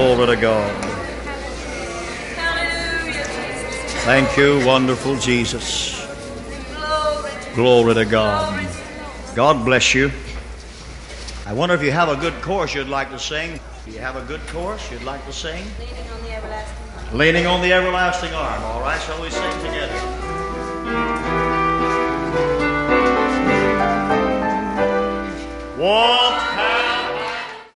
Glory to God. Thank you, wonderful Jesus. Glory to God. God bless you. I wonder if you have a good chorus you'd like to sing. Do you have a good chorus you'd like to sing? Leaning on the everlasting arm. Leaning on the everlasting arm. All right, shall we sing together?